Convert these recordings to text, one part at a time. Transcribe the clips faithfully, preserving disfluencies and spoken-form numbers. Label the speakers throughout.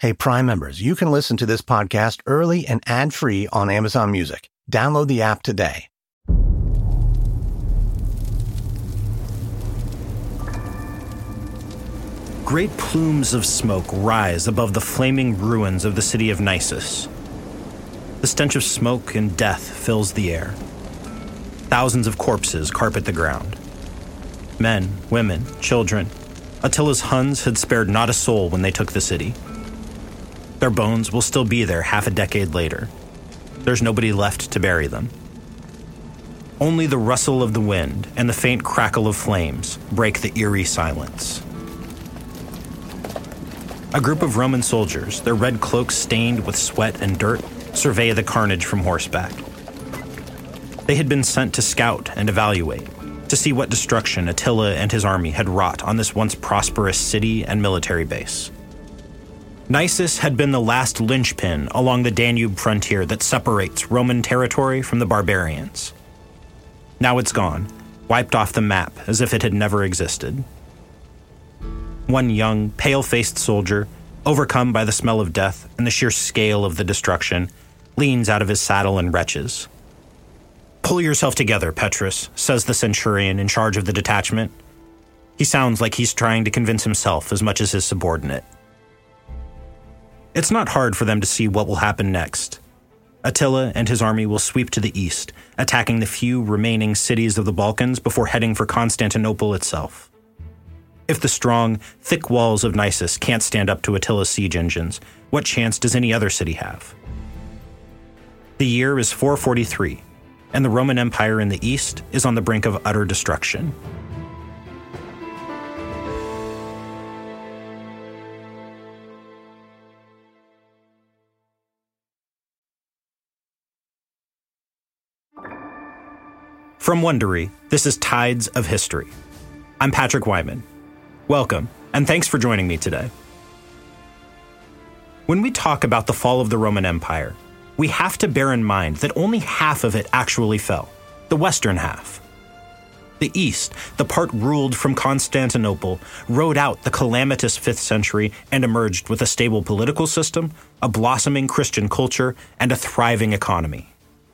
Speaker 1: Hey, Prime members, you can listen to this podcast early and ad-free on Amazon Music. Download the app today.
Speaker 2: Great plumes of smoke rise above the flaming ruins of the city of Nisus. The stench of smoke and death fills the air. Thousands of corpses carpet the ground. Men, women, children. Attila's Huns had spared not a soul when they took the city. Their bones will still be there half a decade later. There's nobody left to bury them. Only the rustle of the wind and the faint crackle of flames break the eerie silence. A group of Roman soldiers, their red cloaks stained with sweat and dirt, survey the carnage from horseback. They had been sent to scout and evaluate, to see what destruction Attila and his army had wrought on this once prosperous city and military base. Nisus had been the last linchpin along the Danube frontier that separates Roman territory from the barbarians. Now it's gone, wiped off the map as if it had never existed. One young, pale-faced soldier, overcome by the smell of death and the sheer scale of the destruction, leans out of his saddle and retches. "Pull yourself together, Petrus," says the centurion in charge of the detachment. He sounds like he's trying to convince himself as much as his subordinate. It's not hard for them to see what will happen next. Attila and his army will sweep to the east, attacking the few remaining cities of the Balkans before heading for Constantinople itself. If the strong, thick walls of Nisus can't stand up to Attila's siege engines, what chance does any other city have? The year is four forty-three, and the Roman Empire in the east is on the brink of utter destruction. From Wondery, this is Tides of History. I'm Patrick Wyman. Welcome, and thanks for joining me today. When we talk about the fall of the Roman Empire, we have to bear in mind that only half of it actually fell, the western half. The east, the part ruled from Constantinople, rode out the calamitous fifth century and emerged with a stable political system, a blossoming Christian culture, and a thriving economy.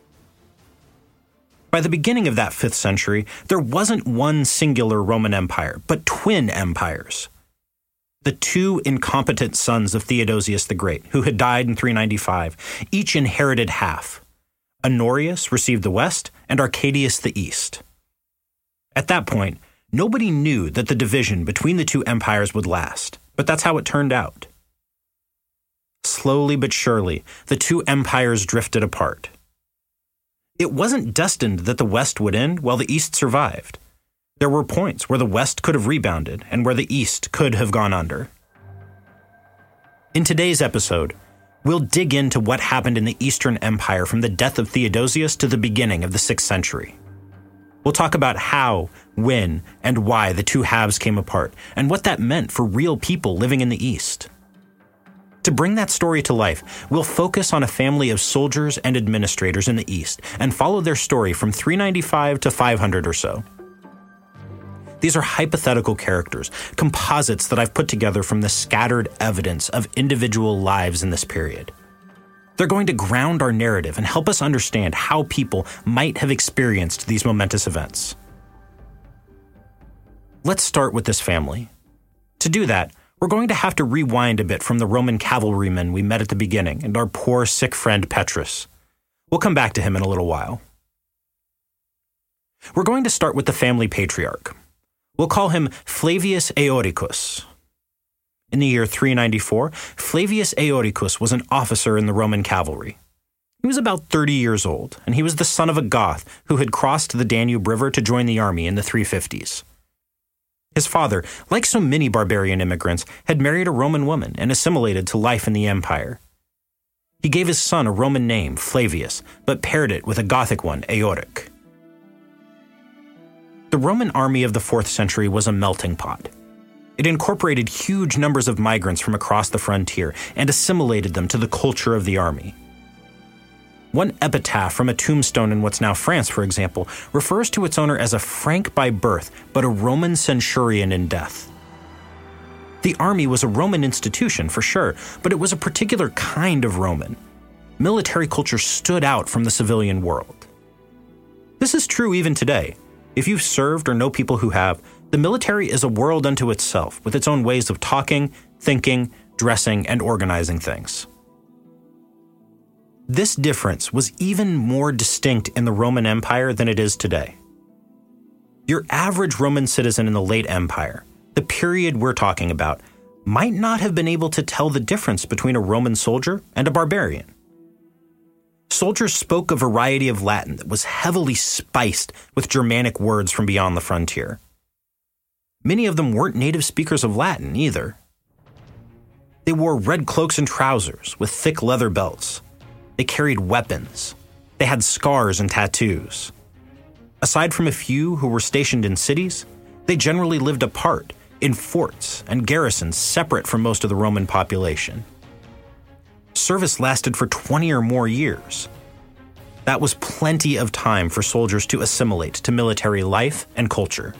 Speaker 2: By the beginning of that fifth century, there wasn't one singular Roman Empire, but twin empires. The two incompetent sons of Theodosius the Great, who had died in three ninety-five, each inherited half. Honorius received the west and Arcadius the east. At that point, nobody knew that the division between the two empires would last, but that's how it turned out. Slowly but surely, the two empires drifted apart. It wasn't destined that the West would end while the East survived. There were points where the West could have rebounded and where the East could have gone under. In today's episode, we'll dig into what happened in the Eastern Empire from the death of Theodosius to the beginning of the sixth century. We'll talk about how, when, and why the two halves came apart, and what that meant for real people living in the East. To bring that story to life, we'll focus on a family of soldiers and administrators in the East and follow their story from three ninety-five to five hundred or so. These are hypothetical characters, composites that I've put together from the scattered evidence of individual lives in this period. They're going to ground our narrative and help us understand how people might have experienced these momentous events. Let's start with this family. To do that, we're going to have to rewind a bit from the Roman cavalrymen we met at the beginning and our poor sick friend Petrus. We'll come back to him in a little while. We're going to start with the family patriarch. We'll call him Flavius Eoricus. In the year three ninety-four, Flavius Eoricus was an officer in the Roman cavalry. He was about thirty years old, and he was the son of a Goth who had crossed the Danube River to join the army in the three fifties. His father, like so many barbarian immigrants, had married a Roman woman and assimilated to life in the empire. He gave his son a Roman name, Flavius, but paired it with a Gothic one, Eoric. The Roman army of the fourth century was a melting pot. It incorporated huge numbers of migrants from across the frontier and assimilated them to the culture of the army. One epitaph from a tombstone in what's now France, for example, refers to its owner as a Frank by birth, but a Roman centurion in death. The army was a Roman institution, for sure, but it was a particular kind of Roman. Military culture stood out from the civilian world. This is true even today. If you've served or know people who have, the military is a world unto itself, with its own ways of talking, thinking, dressing, and organizing things. This difference was even more distinct in the Roman Empire than it is today. Your average Roman citizen in the late Empire, the period we're talking about, might not have been able to tell the difference between a Roman soldier and a barbarian. Soldiers spoke a variety of Latin that was heavily spiced with Germanic words from beyond the frontier. Many of them weren't native speakers of Latin either. They wore red cloaks and trousers with thick leather belts. They carried weapons. They had scars and tattoos. Aside from a few who were stationed in cities, they generally lived apart, in forts and garrisons separate from most of the Roman population. Service lasted for twenty or more years. That was plenty of time for soldiers to assimilate to military life and culture.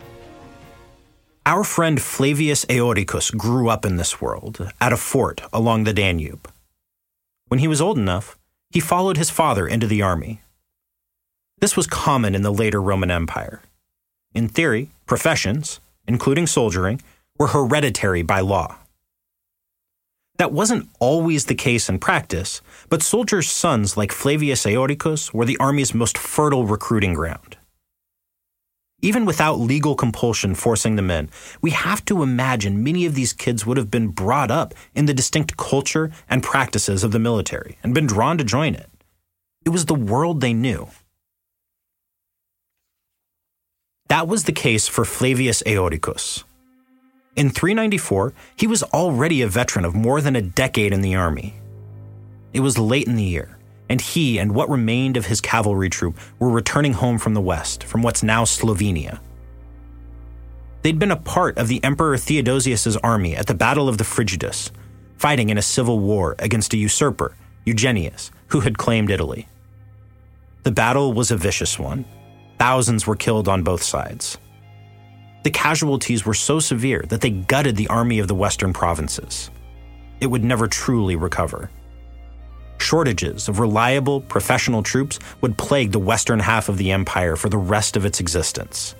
Speaker 2: Our friend Flavius Aeodicus grew up in this world, at a fort along the Danube. When he was old enough, he followed his father into the army. This was common in the later Roman Empire. In theory, professions, including soldiering, were hereditary by law. That wasn't always the case in practice, but soldiers' sons like Flavius Aeodicus were the army's most fertile recruiting ground. Even without legal compulsion forcing them in, we have to imagine many of these kids would have been brought up in the distinct culture and practices of the military and been drawn to join it. It was the world they knew. That was the case for Flavius Aeodicus. In three ninety-four, he was already a veteran of more than a decade in the army. It was late in the year, and he and what remained of his cavalry troop were returning home from the west, from what's now Slovenia. They'd been a part of the Emperor Theodosius's army at the Battle of the Frigidus, fighting in a civil war against a usurper, Eugenius, who had claimed Italy. The battle was a vicious one. Thousands were killed on both sides. The casualties were so severe that they gutted the army of the western provinces. It would never truly recover. Shortages of reliable, professional troops would plague the western half of the empire for the rest of its existence.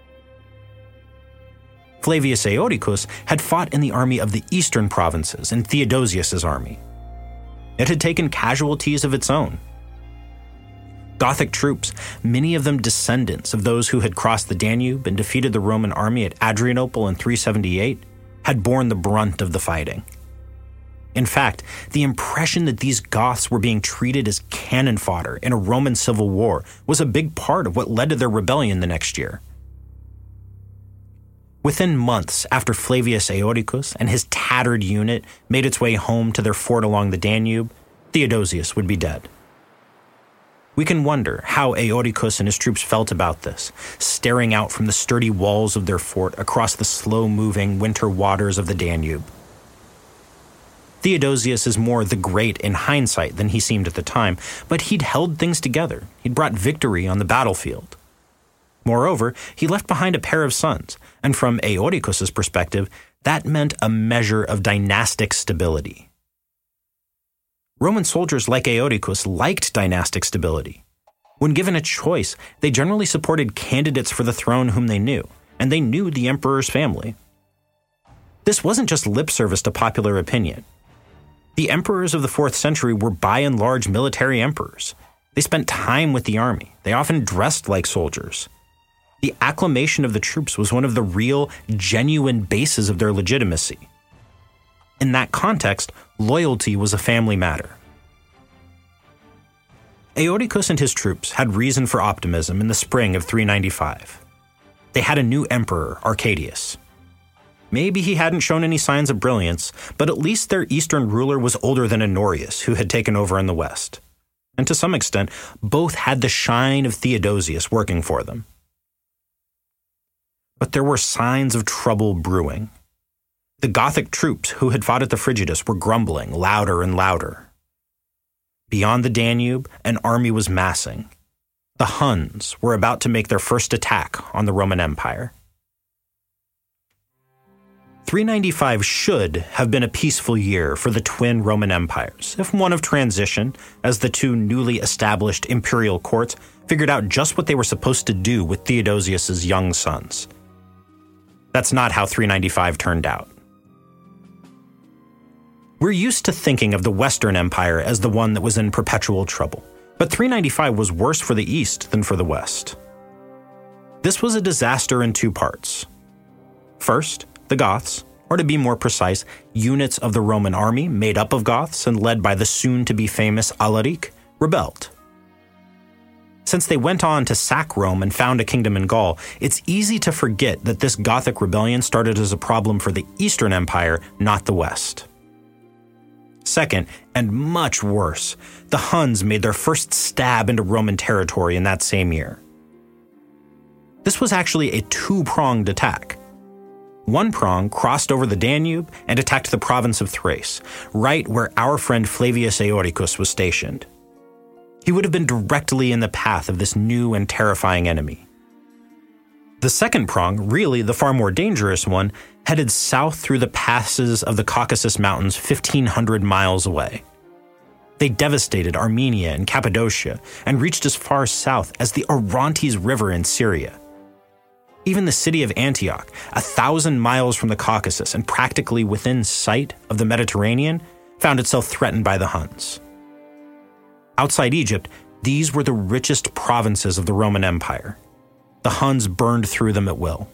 Speaker 2: Flavius Aeodicus had fought in the army of the eastern provinces in Theodosius's army. It had taken casualties of its own. Gothic troops, many of them descendants of those who had crossed the Danube and defeated the Roman army at Adrianople in three seventy-eight, had borne the brunt of the fighting. In fact, the impression that these Goths were being treated as cannon fodder in a Roman civil war was a big part of what led to their rebellion the next year. Within months after Flavius Aeodicus and his tattered unit made its way home to their fort along the Danube, Theodosius would be dead. We can wonder how Aeodicus and his troops felt about this, staring out from the sturdy walls of their fort across the slow-moving winter waters of the Danube. Theodosius is more the great in hindsight than he seemed at the time, but he'd held things together. He'd brought victory on the battlefield. Moreover, he left behind a pair of sons, and from Aeodicus's perspective, that meant a measure of dynastic stability. Roman soldiers like Aeodicus liked dynastic stability. When given a choice, they generally supported candidates for the throne whom they knew, and they knew the emperor's family. This wasn't just lip service to popular opinion. The emperors of the fourth century were by and large military emperors. They spent time with the army. They often dressed like soldiers. The acclamation of the troops was one of the real, genuine bases of their legitimacy. In that context, loyalty was a family matter. Aeodicus and his troops had reason for optimism in the spring of three ninety-five. They had a new emperor, Arcadius. Maybe he hadn't shown any signs of brilliance, but at least their eastern ruler was older than Honorius, who had taken over in the west. And to some extent, both had the shine of Theodosius working for them. But there were signs of trouble brewing. The Gothic troops who had fought at the Frigidus were grumbling louder and louder. Beyond the Danube, an army was massing. The Huns were about to make their first attack on the Roman Empire. three ninety-five should have been a peaceful year for the twin Roman empires, if one of transition, as the two newly established imperial courts figured out just what they were supposed to do with Theodosius's young sons. That's not how three ninety-five turned out. We're used to thinking of the Western Empire as the one that was in perpetual trouble, but three ninety-five was worse for the East than for the West. This was a disaster in two parts. First, the Goths, or to be more precise, units of the Roman army made up of Goths and led by the soon-to-be famous Alaric, rebelled. Since they went on to sack Rome and found a kingdom in Gaul, it's easy to forget that this Gothic rebellion started as a problem for the Eastern Empire, not the West. Second, and much worse, the Huns made their first stab into Roman territory in that same year. This was actually a two-pronged attack. One prong crossed over the Danube and attacked the province of Thrace, right where our friend Flavius Aeordicus was stationed. He would have been directly in the path of this new and terrifying enemy. The second prong, really the far more dangerous one, headed south through the passes of the Caucasus Mountains fifteen hundred miles away. They devastated Armenia and Cappadocia and reached as far south as the Orontes River in Syria. Even the city of Antioch, a thousand miles from the Caucasus and practically within sight of the Mediterranean, found itself threatened by the Huns. Outside Egypt, these were the richest provinces of the Roman Empire. The Huns burned through them at will.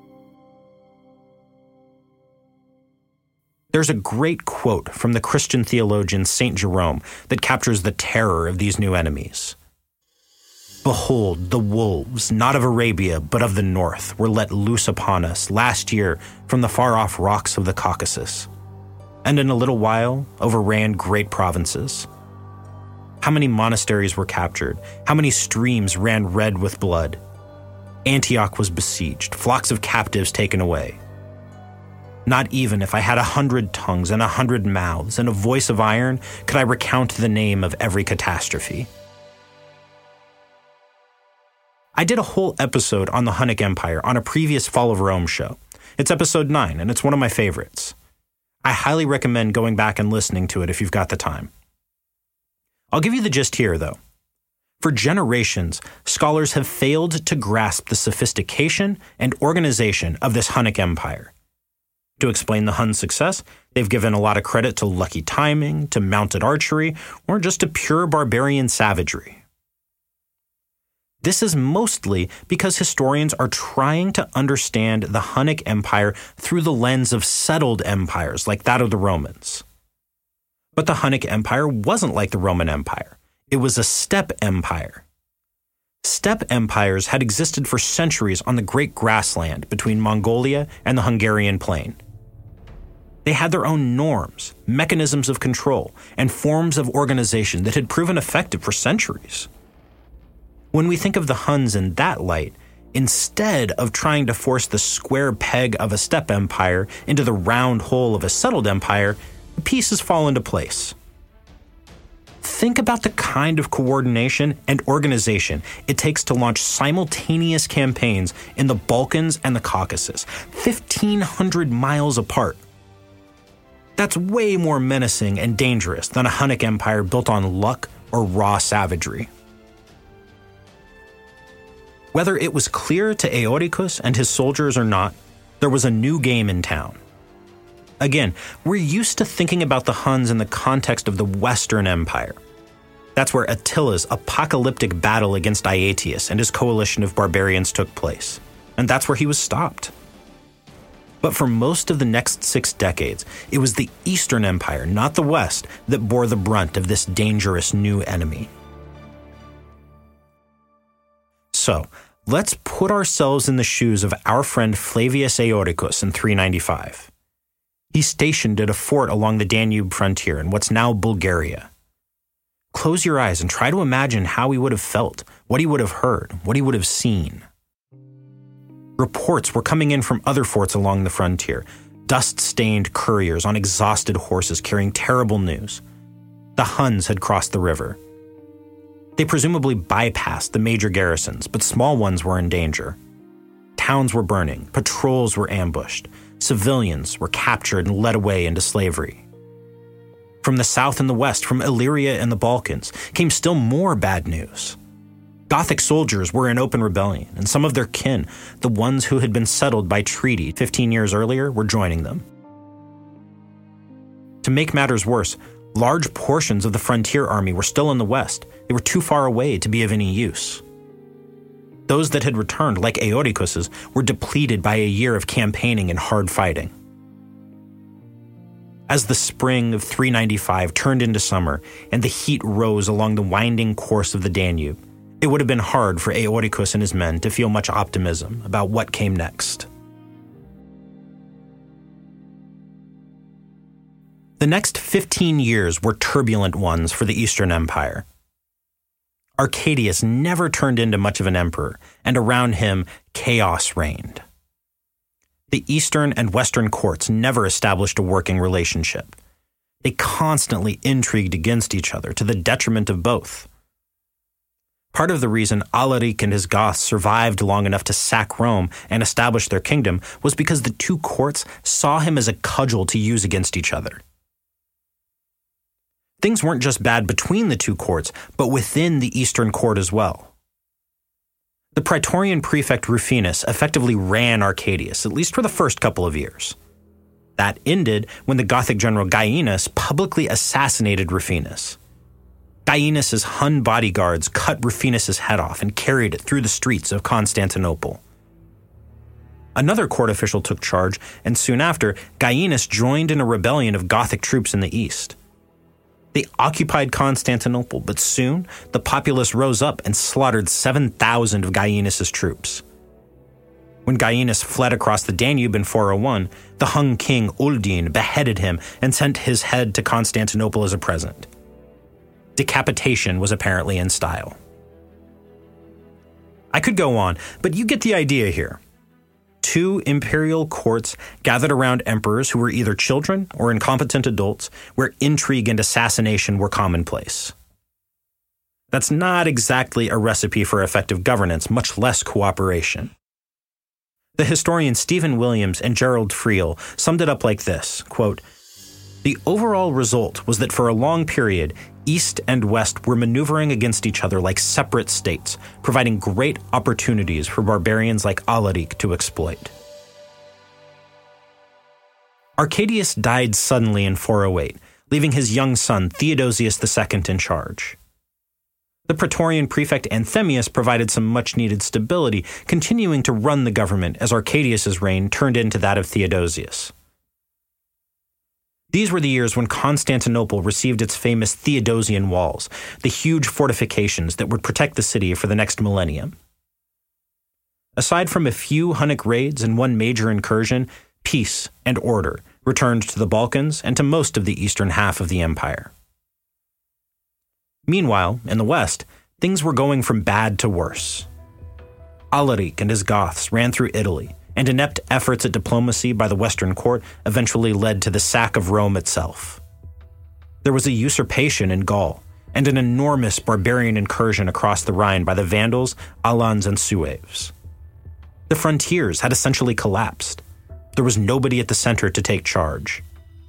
Speaker 2: There's a great quote from the Christian theologian Saint Jerome that captures the terror of these new enemies. "Behold, the wolves, not of Arabia, but of the north, were let loose upon us last year from the far-off rocks of the Caucasus, and in a little while overran great provinces. How many monasteries were captured? How many streams ran red with blood? Antioch was besieged, flocks of captives taken away. Not even if I had a hundred tongues and a hundred mouths and a voice of iron could I recount the name of every catastrophe." I did a whole episode on the Hunnic Empire on a previous Fall of Rome show. It's episode nine, and it's one of my favorites. I highly recommend going back and listening to it if you've got the time. I'll give you the gist here, though. For generations, scholars have failed to grasp the sophistication and organization of this Hunnic Empire. To explain the Hun success, they've given a lot of credit to lucky timing, to mounted archery, or just to pure barbarian savagery. This is mostly because historians are trying to understand the Hunnic Empire through the lens of settled empires like that of the Romans. But the Hunnic Empire wasn't like the Roman Empire. It was a steppe empire. Steppe empires had existed for centuries on the great grassland between Mongolia and the Hungarian plain. They had their own norms, mechanisms of control, and forms of organization that had proven effective for centuries. When we think of the Huns in that light, instead of trying to force the square peg of a steppe empire into the round hole of a settled empire, the pieces fall into place. Think about the kind of coordination and organization it takes to launch simultaneous campaigns in the Balkans and the Caucasus, fifteen hundred miles apart. That's way more menacing and dangerous than a Hunnic empire built on luck or raw savagery. Whether it was clear to Aeordicus and his soldiers or not, there was a new game in town. Again, we're used to thinking about the Huns in the context of the Western Empire. That's where Attila's apocalyptic battle against Aetius and his coalition of barbarians took place, and that's where he was stopped. But for most of the next six decades, it was the Eastern Empire, not the West, that bore the brunt of this dangerous new enemy. So, let's put ourselves in the shoes of our friend Flavius Aeordicus in three ninety-five. He's stationed at a fort along the Danube frontier in what's now Bulgaria. Close your eyes and try to imagine how he would have felt, what he would have heard, what he would have seen. Reports were coming in from other forts along the frontier, dust-stained couriers on exhausted horses carrying terrible news. The Huns had crossed the river. They presumably bypassed the major garrisons, but small ones were in danger. towns were burning, patrols were ambushed, civilians were captured and led away into slavery. From the south and the west, from Illyria and the Balkans, came still more bad news. Gothic soldiers were in open rebellion, and some of their kin, the ones who had been settled by treaty fifteen years earlier, were joining them. To make matters worse, large portions of the frontier army were still in the west. They were too far away to be of any use. Those that had returned, like Eoricus's, were depleted by a year of campaigning and hard fighting. As the spring of three ninety-five turned into summer and the heat rose along the winding course of the Danube, it would have been hard for Eoricus and his men to feel much optimism about what came next. The next fifteen years were turbulent ones for the Eastern Empire. Arcadius never turned into much of an emperor, and around him, chaos reigned. The Eastern and Western courts never established a working relationship. They constantly intrigued against each other to the detriment of both. Part of the reason Alaric and his Goths survived long enough to sack Rome and establish their kingdom was because the two courts saw him as a cudgel to use against each other. Things weren't just bad between the two courts, but within the Eastern court as well. The Praetorian prefect Rufinus effectively ran Arcadius, at least for the first couple of years. That ended when the Gothic general Gaienus publicly assassinated Rufinus. Gaienus' Hun bodyguards cut Rufinus' head off and carried it through the streets of Constantinople. Another court official took charge, and soon after, Gaienus joined in a rebellion of Gothic troops in the east. They occupied Constantinople, but soon the populace rose up and slaughtered seven thousand of Gaienus' troops. When Gaienus fled across the Danube in four oh one, the Hun king Uldine beheaded him and sent his head to Constantinople as a present. Decapitation was apparently in style. I could go on, but you get the idea here. Two imperial courts gathered around emperors who were either children or incompetent adults, where intrigue and assassination were commonplace. That's not exactly a recipe for effective governance, much less cooperation. The historians Stephen Williams and Gerald Friel summed it up like this, quote, "The overall result was that for a long period, East and West were maneuvering against each other like separate states, providing great opportunities for barbarians like Alaric to exploit." Arcadius died suddenly in four oh eight, leaving his young son Theodosius the Second in charge. The Praetorian prefect Anthemius provided some much-needed stability, continuing to run the government as Arcadius's reign turned into that of Theodosius. These were the years when Constantinople received its famous Theodosian walls, the huge fortifications that would protect the city for the next millennium. Aside from a few Hunnic raids and one major incursion, peace and order returned to the Balkans and to most of the eastern half of the empire. Meanwhile, in the west, things were going from bad to worse. Alaric and his Goths ran through Italy, and inept efforts at diplomacy by the Western court eventually led to the sack of Rome itself. There was a usurpation in Gaul, and an enormous barbarian incursion across the Rhine by the Vandals, Alans, and Sueves. The frontiers had essentially collapsed. There was nobody at the center to take charge.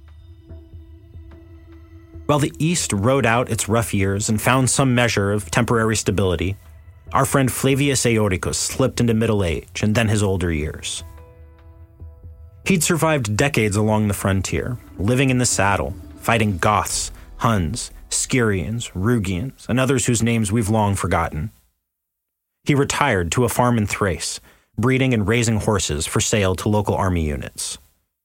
Speaker 2: While the East rode out its rough years and found some measure of temporary stability, our friend Flavius Eoricus slipped into middle age and then his older years. He'd survived decades along the frontier, living in the saddle, fighting Goths, Huns, Scyrians, Rugians, and others whose names we've long forgotten. He retired to a farm in Thrace, breeding and raising horses for sale to local army units.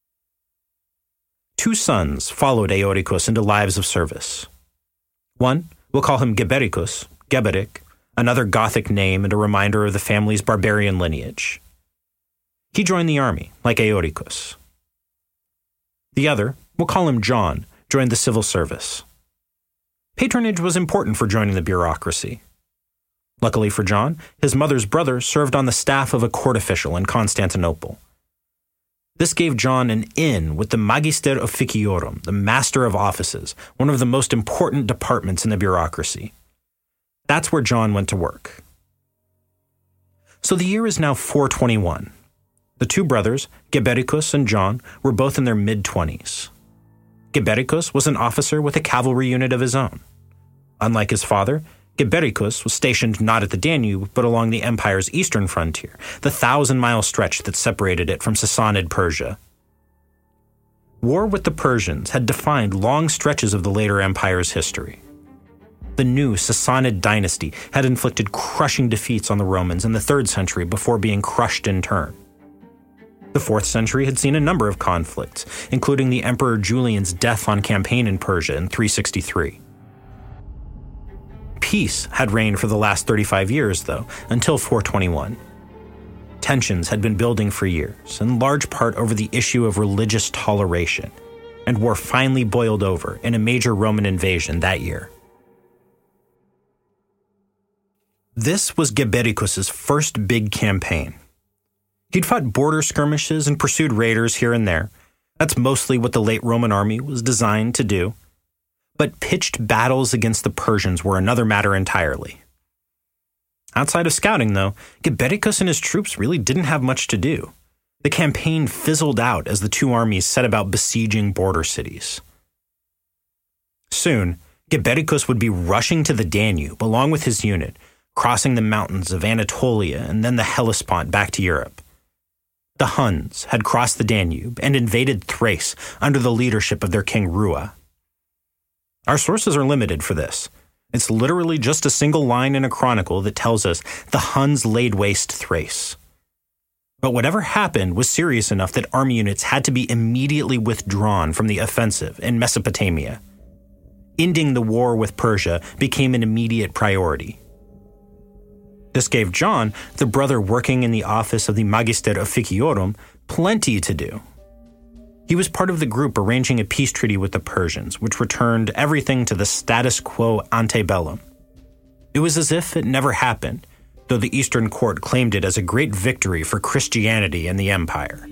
Speaker 2: Two sons followed Eoricus into lives of service. One, we'll call him Gebericus, Geberic, another Gothic name and a reminder of the family's barbarian lineage. He joined the army, like Eoricus. The other, we'll call him John, joined the civil service. Patronage was important for joining the bureaucracy. Luckily for John, his mother's brother served on the staff of a court official in Constantinople. This gave John an in with the Magister Officiorum, the Master of Offices, one of the most important departments in the bureaucracy. That's where John went to work. So the year is now four twenty-one, The two brothers, Gebericus and John, were both in their mid-twenties. Gebericus was an officer with a cavalry unit of his own. Unlike his father, Gebericus was stationed not at the Danube, but along the empire's eastern frontier, the thousand-mile stretch that separated it from Sassanid Persia. War with the Persians had defined long stretches of the later empire's history. The new Sassanid dynasty had inflicted crushing defeats on the Romans in the third century before being crushed in turn. The fourth century had seen a number of conflicts, including the Emperor Julian's death on campaign in Persia in three sixty-three. Peace had reigned for the last thirty-five years, though, until four twenty-one. Tensions had been building for years, in large part over the issue of religious toleration, and war finally boiled over in a major Roman invasion that year. This was Gebericus's first big campaign. He'd fought border skirmishes and pursued raiders here and there. That's mostly what the late Roman army was designed to do. But pitched battles against the Persians were another matter entirely. Outside of scouting, though, Gebericus and his troops really didn't have much to do. The campaign fizzled out as the two armies set about besieging border cities. Soon, Gebericus would be rushing to the Danube along with his unit, crossing the mountains of Anatolia and then the Hellespont back to Europe. The Huns had crossed the Danube and invaded Thrace under the leadership of their king Rua. Our sources are limited for this. It's literally just a single line in a chronicle that tells us the Huns laid waste Thrace. But whatever happened was serious enough that army units had to be immediately withdrawn from the offensive in Mesopotamia. Ending the war with Persia became an immediate priority. This gave John, the brother working in the office of the Magister Officiorum, plenty to do. He was part of the group arranging a peace treaty with the Persians, which returned everything to the status quo ante bellum. It was as if it never happened, though the Eastern Court claimed it as a great victory for Christianity and the empire.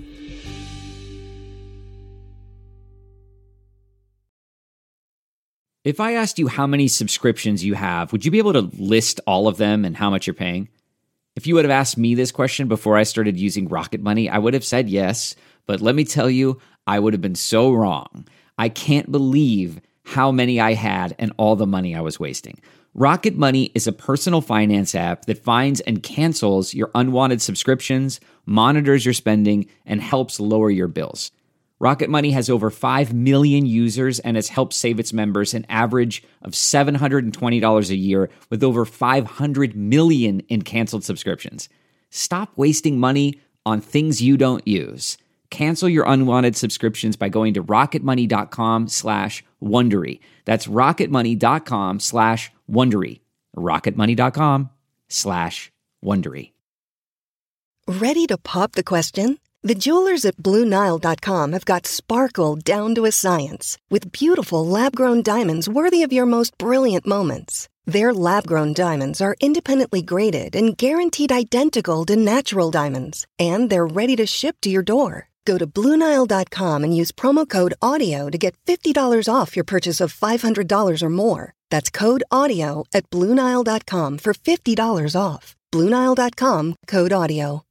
Speaker 3: If I asked you how many subscriptions you have, would you be able to list all of them and how much you're paying? If you would have asked me this question before I started using Rocket Money, I would have said yes, but let me tell you, I would have been so wrong. I can't believe how many I had and all the money I was wasting. Rocket Money is a personal finance app that finds and cancels your unwanted subscriptions, monitors your spending, and helps lower your bills. Rocket Money has over five million users and has helped save its members an average of seven hundred twenty dollars a year with over five hundred million in canceled subscriptions. Stop wasting money on things you don't use. Cancel your unwanted subscriptions by going to rocketmoney.com slash Wondery. That's rocketmoney.com slash Wondery. rocketmoney.com slash Wondery.
Speaker 4: Ready to pop the question? The jewelers at Blue Nile dot com have got sparkle down to a science with beautiful lab-grown diamonds worthy of your most brilliant moments. Their lab-grown diamonds are independently graded and guaranteed identical to natural diamonds, and they're ready to ship to your door. Go to Blue Nile dot com and use promo code AUDIO to get fifty dollars off your purchase of five hundred dollars or more. That's code AUDIO at Blue Nile dot com for fifty dollars off. Blue Nile dot com, code AUDIO.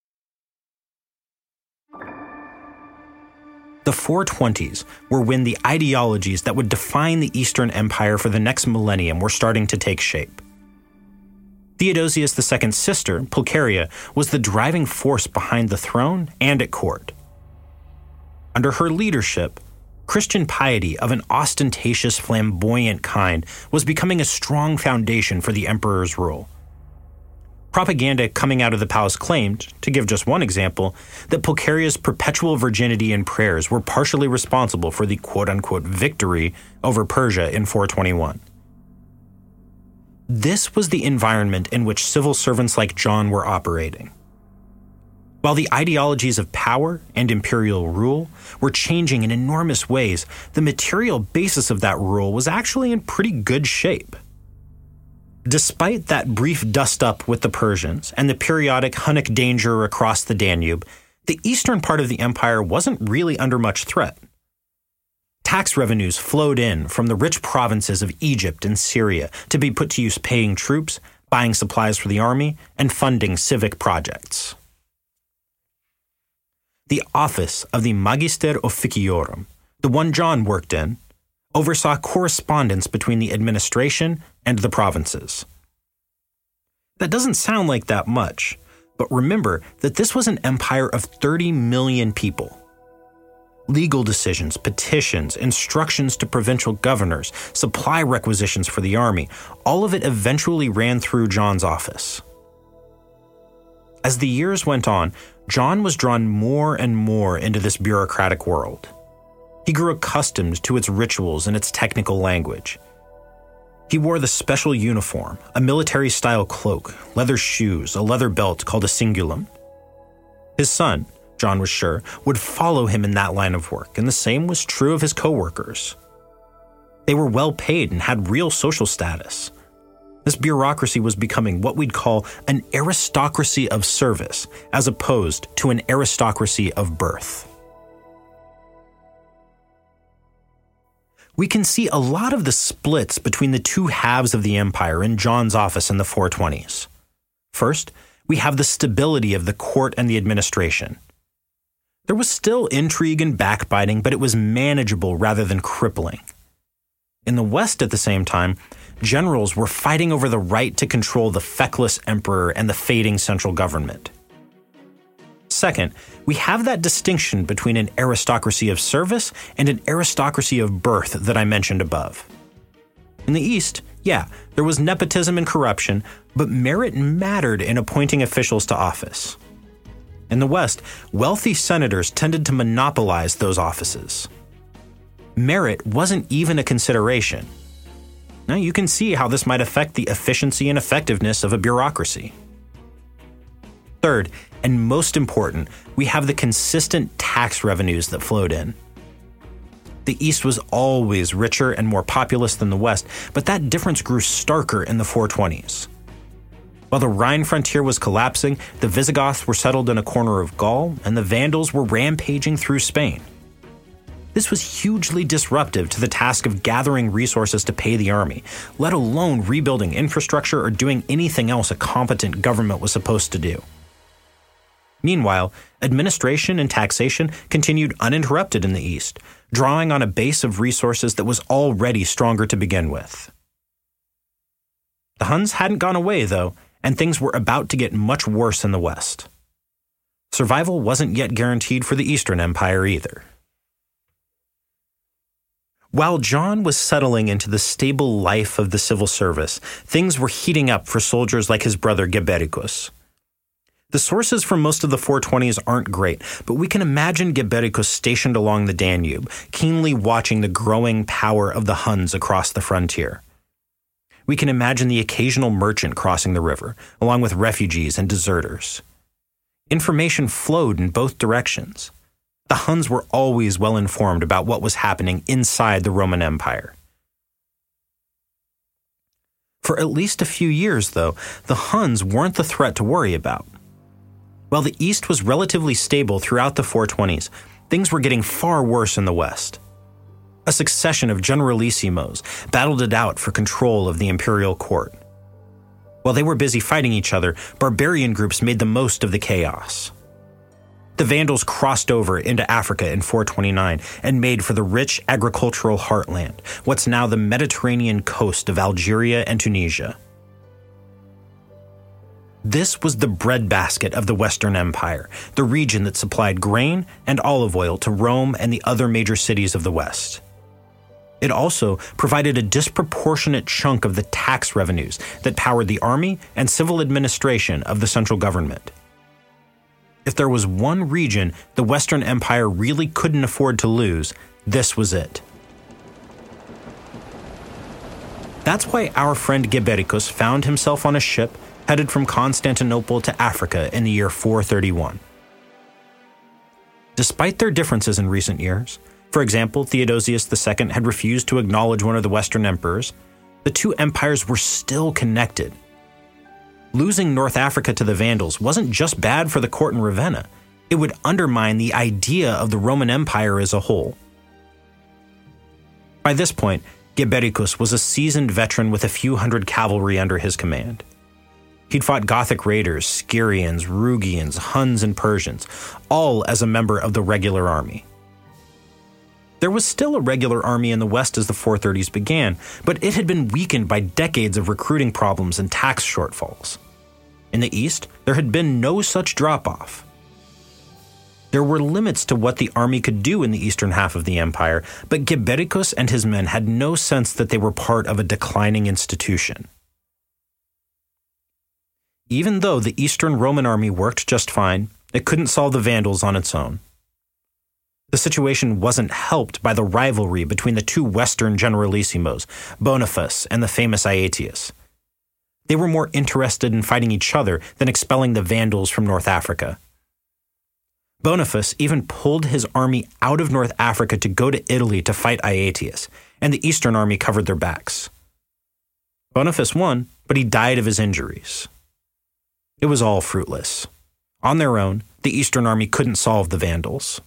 Speaker 2: The four twenties were when the ideologies that would define the Eastern Empire for the next millennium were starting to take shape. Theodosius the Second's sister, Pulcheria, was the driving force behind the throne and at court. Under her leadership, Christian piety of an ostentatious, flamboyant kind was becoming a strong foundation for the emperor's rule. Propaganda coming out of the palace claimed, to give just one example, that Pulcheria's perpetual virginity and prayers were partially responsible for the quote-unquote victory over Persia in four twenty-one. This was the environment in which civil servants like John were operating. While the ideologies of power and imperial rule were changing in enormous ways, the material basis of that rule was actually in pretty good shape. Despite that brief dust-up with the Persians and the periodic Hunnic danger across the Danube, the eastern part of the empire wasn't really under much threat. Tax revenues flowed in from the rich provinces of Egypt and Syria to be put to use paying troops, buying supplies for the army, and funding civic projects. The office of the Magister Officiorum, the one John worked in, oversaw correspondence between the administration and the provinces. That doesn't sound like that much, but remember that this was an empire of thirty million people. Legal decisions, petitions, instructions to provincial governors, supply requisitions for the army, all of it eventually ran through John's office. As the years went on, John was drawn more and more into this bureaucratic world. He grew accustomed to its rituals and its technical language. He wore the special uniform, a military-style cloak, leather shoes, a leather belt called a cingulum. His son, John was sure, would follow him in that line of work, and the same was true of his co-workers. They were well paid and had real social status. This bureaucracy was becoming what we'd call an aristocracy of service, as opposed to an aristocracy of birth. We can see a lot of the splits between the two halves of the empire in John's office in the four twenties. First, we have the stability of the court and the administration. There was still intrigue and backbiting, but it was manageable rather than crippling. In the West at the same time, generals were fighting over the right to control the feckless emperor and the fading central government. Second, we have that distinction between an aristocracy of service and an aristocracy of birth that I mentioned above. In the East, yeah, there was nepotism and corruption, but merit mattered in appointing officials to office. In the West, wealthy senators tended to monopolize those offices. Merit wasn't even a consideration. Now you can see how this might affect the efficiency and effectiveness of a bureaucracy. Third, and most important, we have the consistent tax revenues that flowed in. The East was always richer and more populous than the West, but that difference grew starker in the four twenties. While the Rhine frontier was collapsing, the Visigoths were settled in a corner of Gaul, and the Vandals were rampaging through Spain. This was hugely disruptive to the task of gathering resources to pay the army, let alone rebuilding infrastructure or doing anything else a competent government was supposed to do. Meanwhile, administration and taxation continued uninterrupted in the East, drawing on a base of resources that was already stronger to begin with. The Huns hadn't gone away, though, and things were about to get much worse in the West. Survival wasn't yet guaranteed for the Eastern Empire either. While John was settling into the stable life of the civil service, things were heating up for soldiers like his brother Gebericus. The sources for most of the four twenties aren't great, but we can imagine Gebericus stationed along the Danube, keenly watching the growing power of the Huns across the frontier. We can imagine the occasional merchant crossing the river, along with refugees and deserters. Information flowed in both directions. The Huns were always well informed about what was happening inside the Roman Empire. For at least a few years, though, the Huns weren't the threat to worry about. While the East was relatively stable throughout the four twenties, things were getting far worse in the West. A succession of generalissimos battled it out for control of the imperial court. While they were busy fighting each other, barbarian groups made the most of the chaos. The Vandals crossed over into Africa in four twenty-nine and made for the rich agricultural heartland, what's now the Mediterranean coast of Algeria and Tunisia. This was the breadbasket of the Western Empire, the region that supplied grain and olive oil to Rome and the other major cities of the West. It also provided a disproportionate chunk of the tax revenues that powered the army and civil administration of the central government. If there was one region the Western Empire really couldn't afford to lose, this was it. That's why our friend Gebericus found himself on a ship headed from Constantinople to Africa in the year four thirty-one. Despite their differences in recent years, for example, Theodosius the Second had refused to acknowledge one of the Western emperors, the two empires were still connected. Losing North Africa to the Vandals wasn't just bad for the court in Ravenna, it would undermine the idea of the Roman Empire as a whole. By this point, Gebericus was a seasoned veteran with a few hundred cavalry under his command. He'd fought Gothic raiders, Scyrians, Rugians, Huns, and Persians, all as a member of the regular army. There was still a regular army in the West as the four thirties began, but it had been weakened by decades of recruiting problems and tax shortfalls. In the East, there had been no such drop-off. There were limits to what the army could do in the eastern half of the empire, but Gebericus and his men had no sense that they were part of a declining institution. Even though the Eastern Roman army worked just fine, it couldn't solve the Vandals on its own. The situation wasn't helped by the rivalry between the two Western generalissimos, Boniface and the famous Aetius. They were more interested in fighting each other than expelling the Vandals from North Africa. Boniface even pulled his army out of North Africa to go to Italy to fight Aetius, and the Eastern army covered their backs. Boniface won, but he died of his injuries. It was all fruitless. On their own, the Eastern army couldn't solve the Vandals.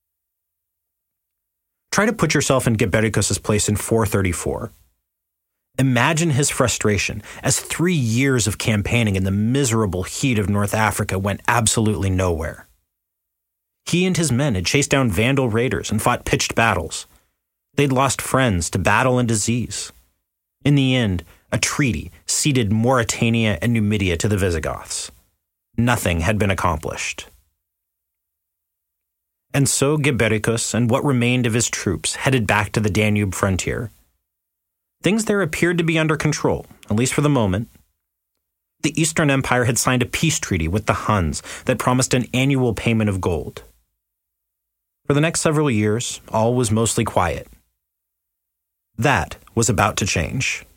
Speaker 2: Try to put yourself in Gebericus's place in four thirty-four. Imagine his frustration as three years of campaigning in the miserable heat of North Africa went absolutely nowhere. He and his men had chased down Vandal raiders and fought pitched battles. They'd lost friends to battle and disease. In the end, a treaty ceded Mauritania and Numidia to the Visigoths. Nothing had been accomplished. And so Gebericus and what remained of his troops headed back to the Danube frontier. Things there appeared to be under control, at least for the moment. The Eastern Empire had signed a peace treaty with the Huns that promised an annual payment of gold. For the next several years, all was mostly quiet. That was about to change.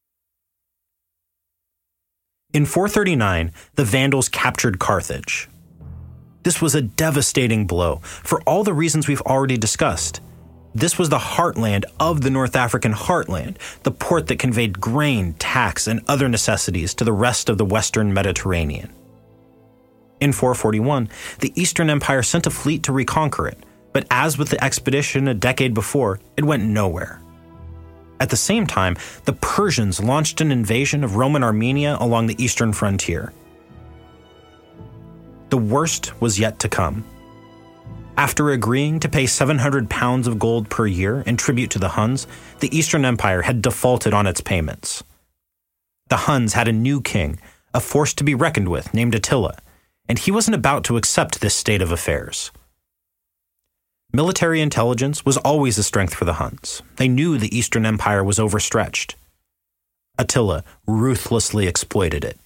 Speaker 2: In four thirty-nine, the Vandals captured Carthage. This was a devastating blow for all the reasons we've already discussed. This was the heartland of the North African heartland, the port that conveyed grain, tax, and other necessities to the rest of the Western Mediterranean. In four forty-one, the Eastern Empire sent a fleet to reconquer it, but as with the expedition a decade before, it went nowhere. At the same time, the Persians launched an invasion of Roman Armenia along the eastern frontier. The worst was yet to come. After agreeing to pay seven hundred pounds of gold per year in tribute to the Huns, the Eastern Empire had defaulted on its payments. The Huns had a new king, a force to be reckoned with named Attila, and he wasn't about to accept this state of affairs. Military intelligence was always a strength for the Huns. They knew the Eastern Empire was overstretched. Attila ruthlessly exploited it.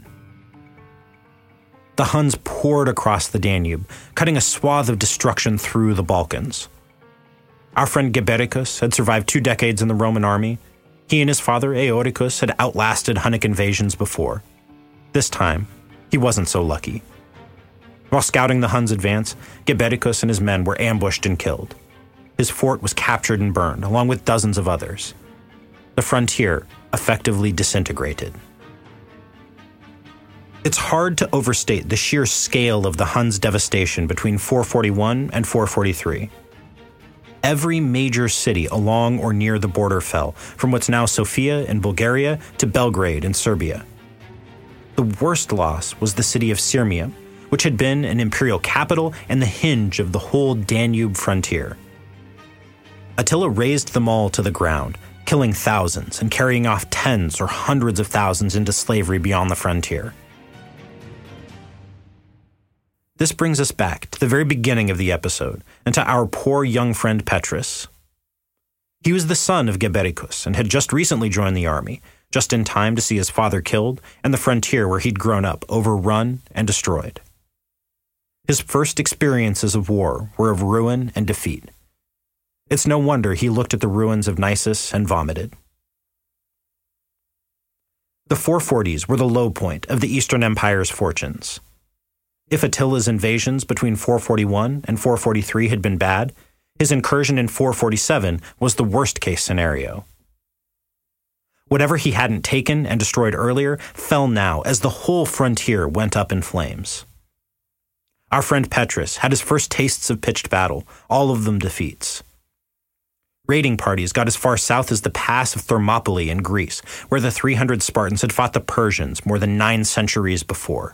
Speaker 2: The Huns poured across the Danube, cutting a swath of destruction through the Balkans. Our friend Gebericus had survived two decades in the Roman army. He and his father, Eoricus, had outlasted Hunnic invasions before. This time, he wasn't so lucky. While scouting the Huns' advance, Gebericus and his men were ambushed and killed. His fort was captured and burned, along with dozens of others. The frontier effectively disintegrated. It's hard to overstate the sheer scale of the Huns' devastation between four forty-one and four forty-three. Every major city along or near the border fell, from what's now Sofia in Bulgaria to Belgrade in Serbia. The worst loss was the city of Sirmium, which had been an imperial capital and the hinge of the whole Danube frontier. Attila razed them all to the ground, killing thousands and carrying off tens or hundreds of thousands into slavery beyond the frontier. This brings us back to the very beginning of the episode and to our poor young friend Petrus. He was the son of Gebericus and had just recently joined the army, just in time to see his father killed and the frontier where he'd grown up overrun and destroyed. His first experiences of war were of ruin and defeat. It's no wonder he looked at the ruins of Nisus and vomited. The four forties were the low point of the Eastern Empire's fortunes. If Attila's invasions between four forty-one and four forty-three had been bad, his incursion in four forty-seven was the worst-case scenario. Whatever he hadn't taken and destroyed earlier fell now as the whole frontier went up in flames. Our friend Petrus had his first tastes of pitched battle, all of them defeats. Raiding parties got as far south as the pass of Thermopylae in Greece, where the three hundred Spartans had fought the Persians more than nine centuries before.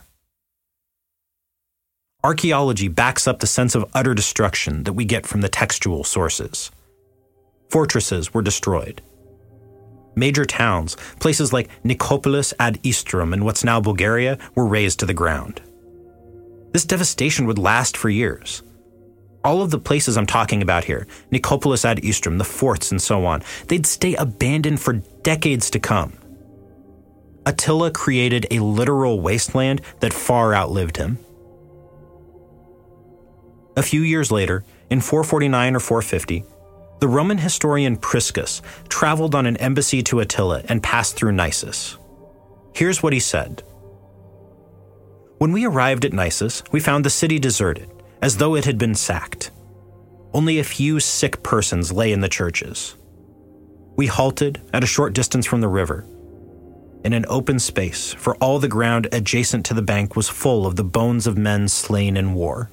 Speaker 2: Archaeology backs up the sense of utter destruction that we get from the textual sources. Fortresses were destroyed. Major towns, places like Nicopolis ad Istrum in what's now Bulgaria, were razed to the ground. This devastation would last for years. All of the places I'm talking about here, Nicopolis ad Istrum, the forts, and so on, they'd stay abandoned for decades to come. Attila created a literal wasteland that far outlived him. A few years later, in four forty-nine or four fifty, the Roman historian Priscus traveled on an embassy to Attila and passed through Nisus. Here's what he said. When we arrived at Nisus, we found the city deserted, as though it had been sacked. Only a few sick persons lay in the churches. We halted at a short distance from the river, in an open space, for all the ground adjacent to the bank was full of the bones of men slain in war.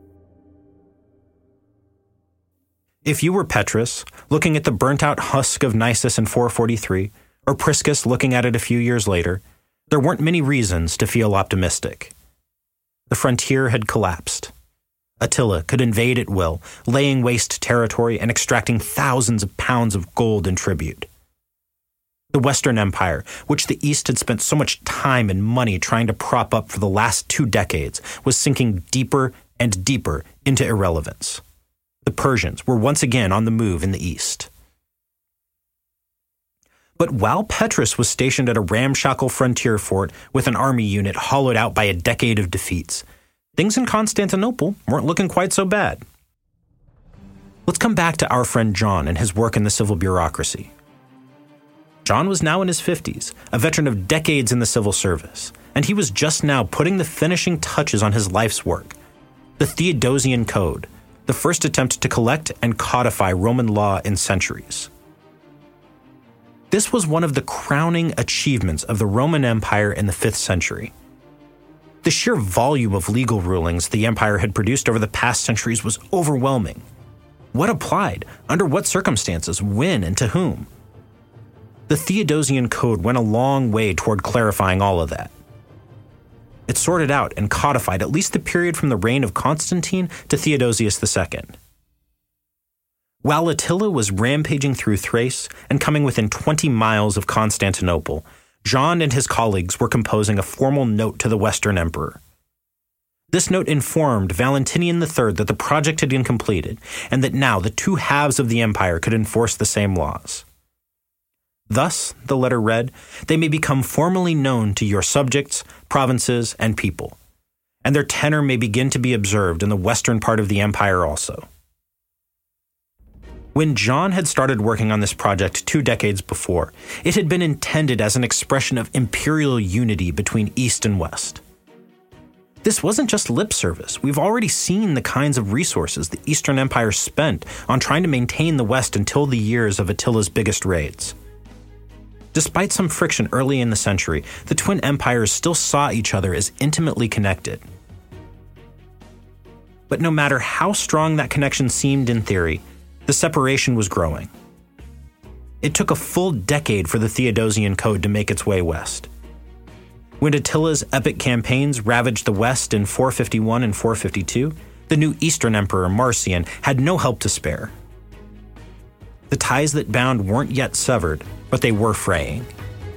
Speaker 2: If you were Petrus, looking at the burnt-out husk of Nisus in four forty-three, or Priscus looking at it a few years later, there weren't many reasons to feel optimistic. The frontier had collapsed. Attila could invade at will, laying waste territory and extracting thousands of pounds of gold in tribute. The Western Empire, which the East had spent so much time and money trying to prop up for the last two decades, was sinking deeper and deeper into irrelevance. The Persians were once again on the move in the east. But while Petrus was stationed at a ramshackle frontier fort with an army unit hollowed out by a decade of defeats, things in Constantinople weren't looking quite so bad. Let's come back to our friend John and his work in the civil bureaucracy. John was now in his fifties, a veteran of decades in the civil service, and he was just now putting the finishing touches on his life's work, the Theodosian Code, the first attempt to collect and codify Roman law in centuries. This was one of the crowning achievements of the Roman Empire in the fifth century. The sheer volume of legal rulings the empire had produced over the past centuries was overwhelming. What applied? Under what circumstances? When? And to whom? The Theodosian Code went a long way toward clarifying all of that. It sorted out and codified at least the period from the reign of Constantine to Theodosius the Second. While Attila was rampaging through Thrace and coming within twenty miles of Constantinople, John and his colleagues were composing a formal note to the Western Emperor. This note informed Valentinian the Third that the project had been completed and that now the two halves of the empire could enforce the same laws. Thus, the letter read, they may become formally known to your subjects, provinces, and people, and their tenor may begin to be observed in the western part of the empire also. When John had started working on this project two decades before, it had been intended as an expression of imperial unity between East and West. This wasn't just lip service. We've already seen the kinds of resources the Eastern Empire spent on trying to maintain the West until the years of Attila's biggest raids. Despite some friction early in the century, the twin empires still saw each other as intimately connected. But no matter how strong that connection seemed in theory, the separation was growing. It took a full decade for the Theodosian Code to make its way west. When Attila's epic campaigns ravaged the west in four fifty-one and four fifty-two, the new Eastern Emperor Marcian had no help to spare. The ties that bound weren't yet severed, but they were fraying.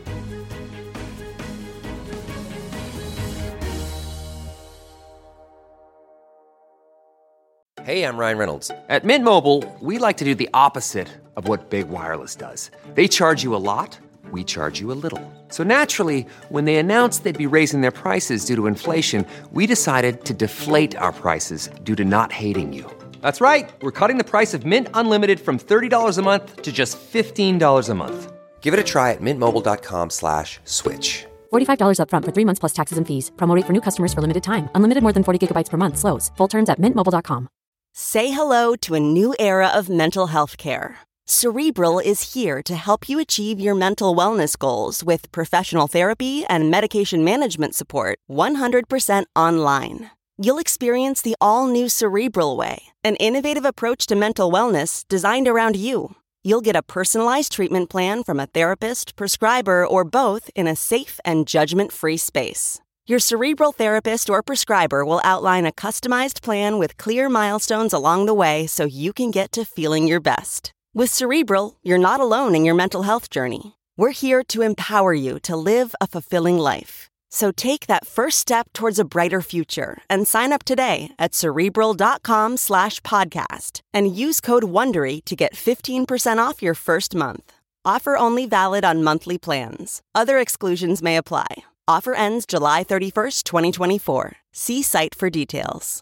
Speaker 5: Hey, I'm Ryan Reynolds. At Mint Mobile, we like to do the opposite of what Big Wireless does. They charge you a lot, we charge you a little. So naturally, when they announced they'd be raising their prices due to inflation, we decided to deflate our prices due to not hating you. That's right. We're cutting the price of Mint Unlimited from thirty dollars a month to just fifteen dollars a month. Give it a try at mintmobile.com slash switch.
Speaker 6: forty-five dollars up front for three months plus taxes and fees. Promo rate for new customers for limited time. Unlimited more than forty gigabytes per month slows. Full terms at mint mobile dot com.
Speaker 7: Say hello to a new era of mental health care. Cerebral is here to help you achieve your mental wellness goals with professional therapy and medication management support one hundred percent online. You'll experience the all-new Cerebral Way, an innovative approach to mental wellness designed around you. You'll get a personalized treatment plan from a therapist, prescriber, or both in a safe and judgment-free space. Your Cerebral therapist or prescriber will outline a customized plan with clear milestones along the way so you can get to feeling your best. With Cerebral, you're not alone in your mental health journey. We're here to empower you to live a fulfilling life. So take that first step towards a brighter future and sign up today at Cerebral.com slash podcast and use code WONDERY to get fifteen percent off your first month. Offer only valid on monthly plans. Other exclusions may apply. Offer ends July thirty-first, twenty twenty-four. See site for details.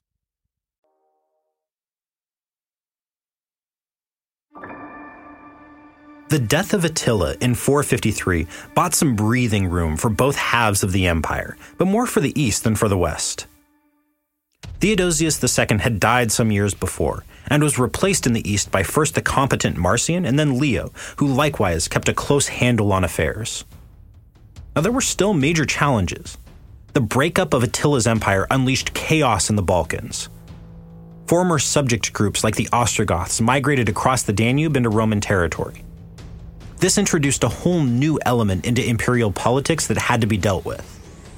Speaker 2: The death of Attila in four fifty-three bought some breathing room for both halves of the empire, but more for the east than for the west. Theodosius the Second had died some years before, and was replaced in the east by first the competent Marcian and then Leo, who likewise kept a close handle on affairs. Now there were still major challenges. The breakup of Attila's empire unleashed chaos in the Balkans. Former subject groups like the Ostrogoths migrated across the Danube into Roman territory. This introduced a whole new element into imperial politics that had to be dealt with.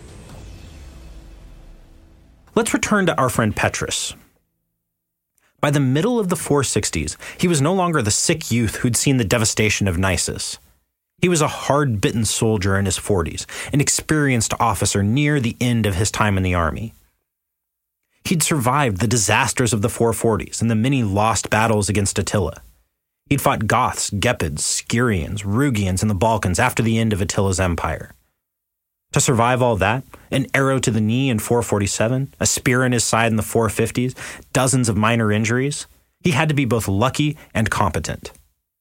Speaker 2: Let's return to our friend Petrus. By the middle of the four sixties, he was no longer the sick youth who'd seen the devastation of Nisus. He was a hard-bitten soldier in his forties, an experienced officer near the end of his time in the army. He'd survived the disasters of the four forties and the many lost battles against Attila. He'd fought Goths, Gepids, Scyrians, Rugians in the Balkans after the end of Attila's empire. To survive all that, an arrow to the knee in four forty-seven, a spear in his side in the four fifties, dozens of minor injuries, he had to be both lucky and competent.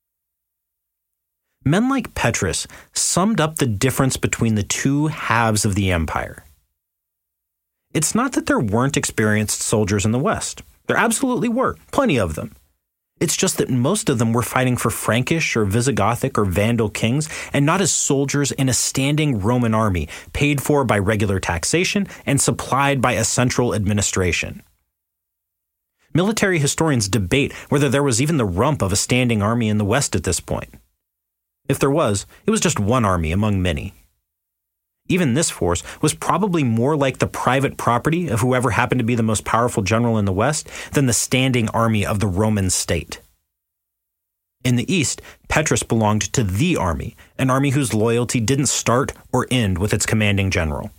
Speaker 2: Men like Petrus summed up the difference between the two halves of the empire. It's not that there weren't experienced soldiers in the West. There absolutely were, plenty of them. It's just that most of them were fighting for Frankish or Visigothic or Vandal kings and not as soldiers in a standing Roman army paid for by regular taxation and supplied by a central administration. Military historians debate whether there was even the rump of a standing army in the West at this point. If there was, it was just one army among many. Even this force was probably more like the private property of whoever happened to be the most powerful general in the West than the standing army of the Roman state. In the East, Petrus belonged to the army, an army whose loyalty didn't start or end with its commanding general.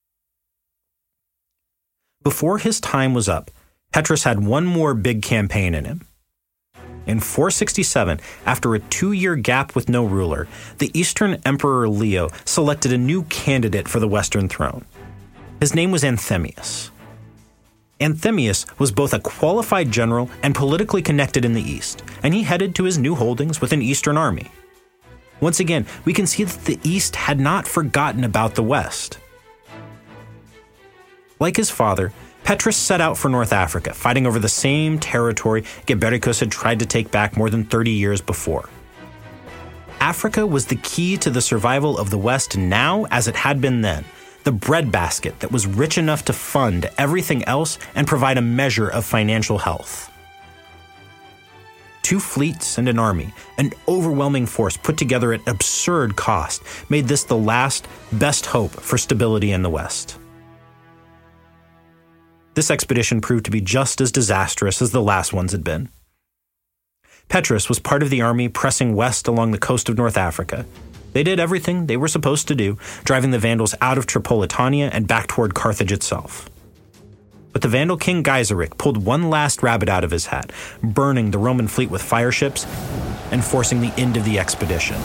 Speaker 2: Before his time was up, Petrus had one more big campaign in him. In four sixty-seven, after a two-year gap with no ruler, the Eastern Emperor Leo selected a new candidate for the Western throne. His name was Anthemius. Anthemius was both a qualified general and politically connected in the East, and he headed to his new holdings with an Eastern army. Once again, we can see that the East had not forgotten about the West. Like his father, Petrus set out for North Africa, fighting over the same territory Gebericus had tried to take back more than thirty years before. Africa was the key to the survival of the West now as it had been then, the breadbasket that was rich enough to fund everything else and provide a measure of financial health. Two fleets and an army, an overwhelming force put together at absurd cost, made this the last, best hope for stability in the West. This expedition proved to be just as disastrous as the last ones had been. Petrus was part of the army pressing west along the coast of North Africa. They did everything they were supposed to do, driving the Vandals out of Tripolitania and back toward Carthage itself. But the Vandal king Gaiseric pulled one last rabbit out of his hat, burning the Roman fleet with fire ships and forcing the end of the expedition.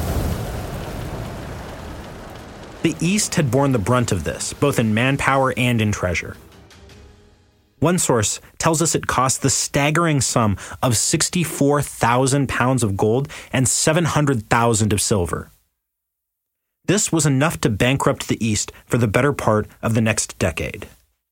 Speaker 2: The East had borne the brunt of this, both in manpower and in treasure. One source tells us it cost the staggering sum of sixty-four thousand pounds of gold and seven hundred thousand of silver. This was enough to bankrupt the East for the better part of the next decade.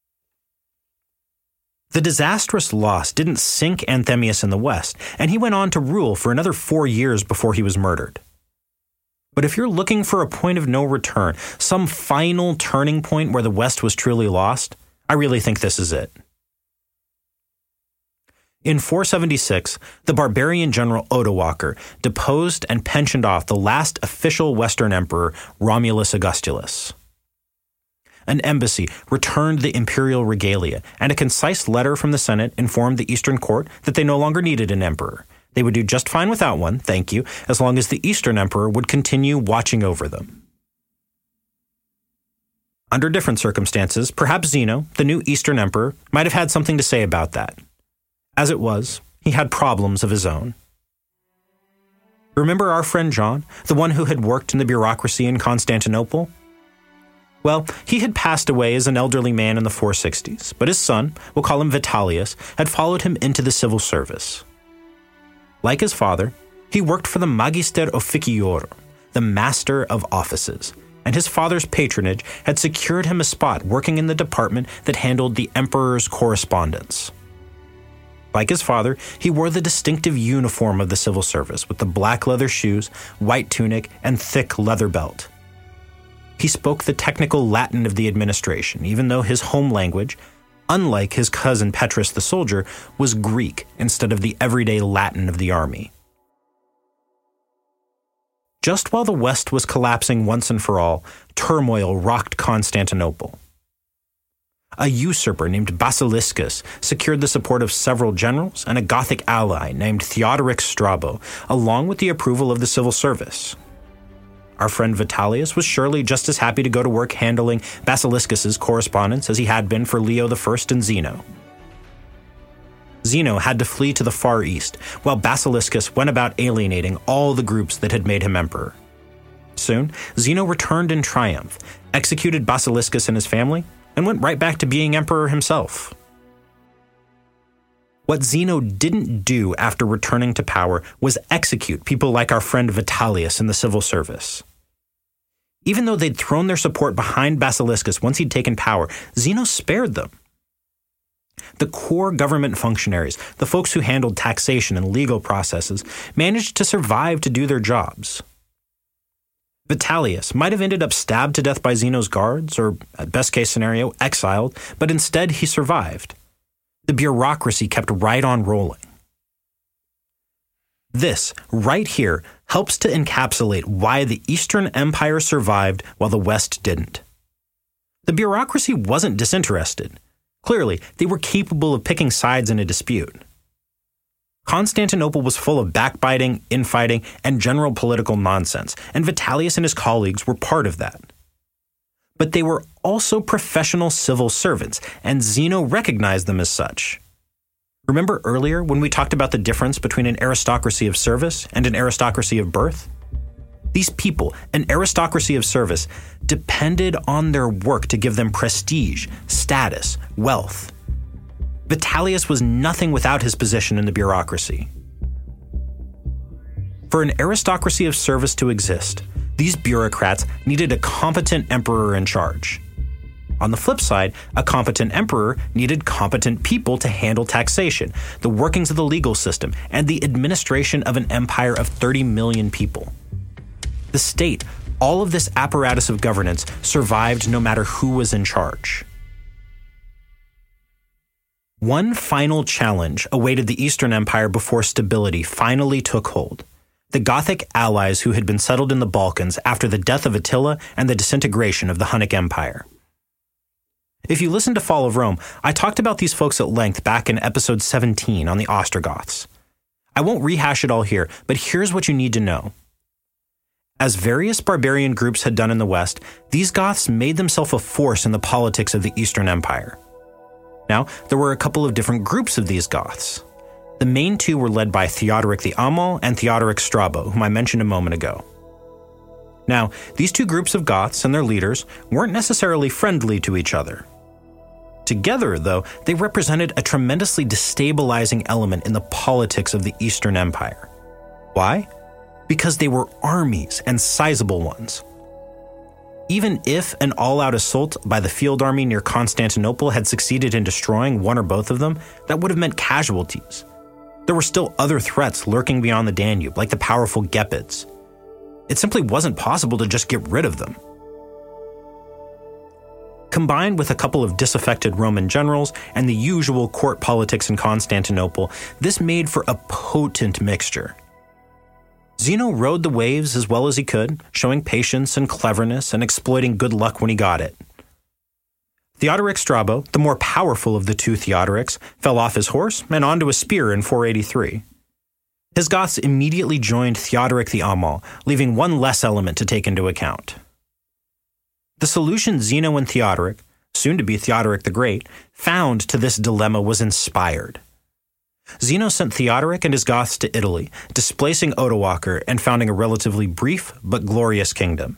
Speaker 2: The disastrous loss didn't sink Anthemius in the West, and he went on to rule for another four years before he was murdered. But if you're looking for a point of no return, some final turning point where the West was truly lost, I really think this is it. In four seventy-six, the barbarian general Odoacer deposed and pensioned off the last official Western emperor, Romulus Augustulus. An embassy returned the imperial regalia, and a concise letter from the Senate informed the Eastern court that they no longer needed an emperor. They would do just fine without one, thank you, as long as the Eastern emperor would continue watching over them. Under different circumstances, perhaps Zeno, the new Eastern emperor, might have had something to say about that. As it was, he had problems of his own. Remember our friend John, the one who had worked in the bureaucracy in Constantinople? Well, he had passed away as an elderly man in the four sixties, but his son, we'll call him Vitellius, had followed him into the civil service. Like his father, he worked for the Magister Officiorum, the Master of Offices, and his father's patronage had secured him a spot working in the department that handled the emperor's correspondence. Like his father, he wore the distinctive uniform of the civil service with the black leather shoes, white tunic, and thick leather belt. He spoke the technical Latin of the administration, even though his home language, unlike his cousin Petrus the soldier, was Greek instead of the everyday Latin of the army. Just while the West was collapsing once and for all, turmoil rocked Constantinople. A usurper named Basiliscus secured the support of several generals and a Gothic ally named Theodoric Strabo, along with the approval of the civil service. Our friend Vitellius was surely just as happy to go to work handling Basiliscus's correspondence as he had been for Leo the First and Zeno. Zeno had to flee to the Far East, while Basiliscus went about alienating all the groups that had made him emperor. Soon, Zeno returned in triumph, executed Basiliscus and his family, and went right back to being emperor himself. What Zeno didn't do after returning to power was execute people like our friend Vitellius in the civil service. Even though they'd thrown their support behind Basiliscus once he'd taken power, Zeno spared them. The core government functionaries, the folks who handled taxation and legal processes, managed to survive to do their jobs. Vitellius might have ended up stabbed to death by Zeno's guards, or, at best case scenario, exiled, but instead he survived. The bureaucracy kept right on rolling. This, right here, helps to encapsulate why the Eastern Empire survived while the West didn't. The bureaucracy wasn't disinterested. Clearly, they were capable of picking sides in a dispute. Constantinople was full of backbiting, infighting, and general political nonsense, and Vitellius and his colleagues were part of that. But they were also professional civil servants, and Zeno recognized them as such. Remember earlier when we talked about the difference between an aristocracy of service and an aristocracy of birth? These people, an aristocracy of service, depended on their work to give them prestige, status, wealth. Vitellius was nothing without his position in the bureaucracy. For an aristocracy of service to exist, these bureaucrats needed a competent emperor in charge. On the flip side, a competent emperor needed competent people to handle taxation, the workings of the legal system, and the administration of an empire of thirty million people. The state, all of this apparatus of governance, survived no matter who was in charge. One final challenge awaited the Eastern Empire before stability finally took hold. The Gothic allies who had been settled in the Balkans after the death of Attila and the disintegration of the Hunnic Empire. If you listen to Fall of Rome, I talked about these folks at length back in episode seventeen on the Ostrogoths. I won't rehash it all here, but here's what you need to know. As various barbarian groups had done in the West, these Goths made themselves a force in the politics of the Eastern Empire. Now, there were a couple of different groups of these Goths. The main two were led by Theodoric the Amal and Theodoric Strabo, whom I mentioned a moment ago. Now, these two groups of Goths and their leaders weren't necessarily friendly to each other. Together, though, they represented a tremendously destabilizing element in the politics of the Eastern Empire. Why? Because they were armies and sizable ones. Even if an all-out assault by the field army near Constantinople had succeeded in destroying one or both of them, that would have meant casualties. There were still other threats lurking beyond the Danube, like the powerful Gepids. It simply wasn't possible to just get rid of them. Combined with a couple of disaffected Roman generals and the usual court politics in Constantinople, this made for a potent mixture. Zeno rode the waves as well as he could, showing patience and cleverness and exploiting good luck when he got it. Theodoric Strabo, the more powerful of the two Theodorics, fell off his horse and onto a spear in four eighty-three. His Goths immediately joined Theodoric the Amal, leaving one less element to take into account. The solution Zeno and Theodoric, soon to be Theodoric the Great, found to this dilemma was inspired. Zeno sent Theodoric and his Goths to Italy, displacing Odoacer and founding a relatively brief but glorious kingdom.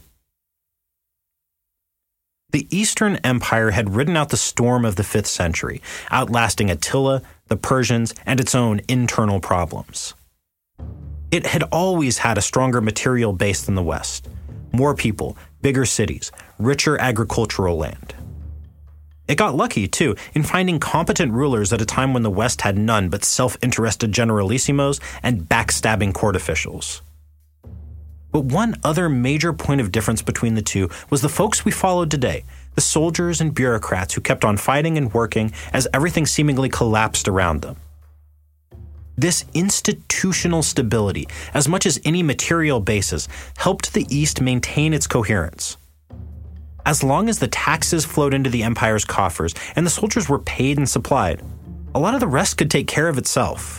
Speaker 2: The Eastern Empire had ridden out the storm of the fifth century, outlasting Attila, the Persians, and its own internal problems. It had always had a stronger material base than the West. More people, bigger cities, richer agricultural land. It got lucky, too, in finding competent rulers at a time when the West had none but self-interested generalissimos and backstabbing court officials. But one other major point of difference between the two was the folks we followed today, the soldiers and bureaucrats who kept on fighting and working as everything seemingly collapsed around them. This institutional stability, as much as any material basis, helped the East maintain its coherence. As long as the taxes flowed into the empire's coffers and the soldiers were paid and supplied, a lot of the rest could take care of itself.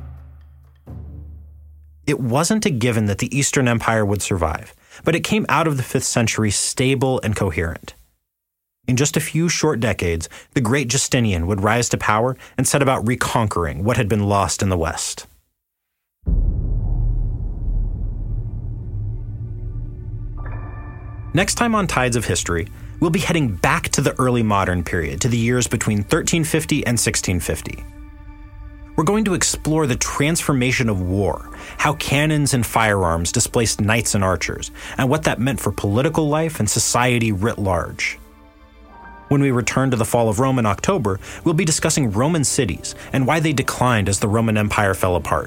Speaker 2: It wasn't a given that the Eastern Empire would survive, but it came out of the fifth century stable and coherent. In just a few short decades, the great Justinian would rise to power and set about reconquering what had been lost in the West. Next time on Tides of History, we'll be heading back to the early modern period, to the years between thirteen fifty and sixteen fifty. We're going to explore the transformation of war, how cannons and firearms displaced knights and archers, and what that meant for political life and society writ large. When we return to the fall of Rome in October, we'll be discussing Roman cities and why they declined as the Roman Empire fell apart.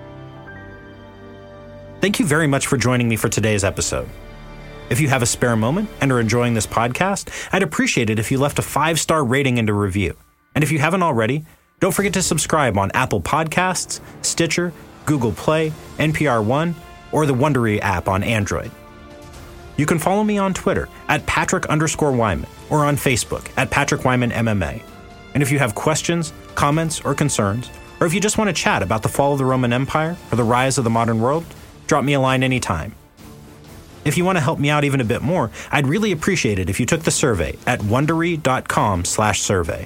Speaker 2: Thank you very much for joining me for today's episode. If you have a spare moment and are enjoying this podcast, I'd appreciate it if you left a five-star rating and a review. And if you haven't already, don't forget to subscribe on Apple Podcasts, Stitcher, Google Play, N P R One, or the Wondery app on Android. You can follow me on Twitter at Patrick underscore Wyman or on Facebook at Patrick Wyman M M A. And if you have questions, comments, or concerns, or if you just want to chat about the fall of the Roman Empire or the rise of the modern world, drop me a line anytime. If you want to help me out even a bit more, I'd really appreciate it if you took the survey at wondery.com slash survey.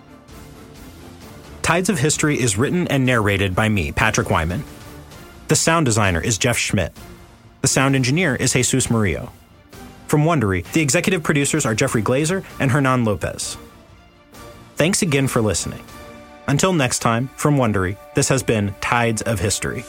Speaker 2: Tides of History is written and narrated by me, Patrick Wyman. The sound designer is Jeff Schmidt. The sound engineer is Jesus Murillo. From Wondery, the executive producers are Jeffrey Glazer and Hernan Lopez. Thanks again for listening. Until next time, from Wondery, this has been Tides of History.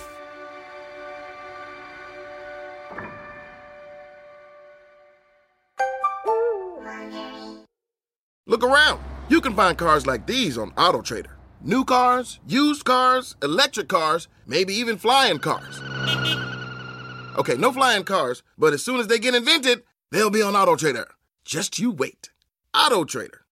Speaker 8: Look around. You can find cars like these on AutoTrader. New cars, used cars, electric cars, maybe even flying cars. Okay, no flying cars, but as soon as they get invented, they'll be on AutoTrader. Just you wait. AutoTrader.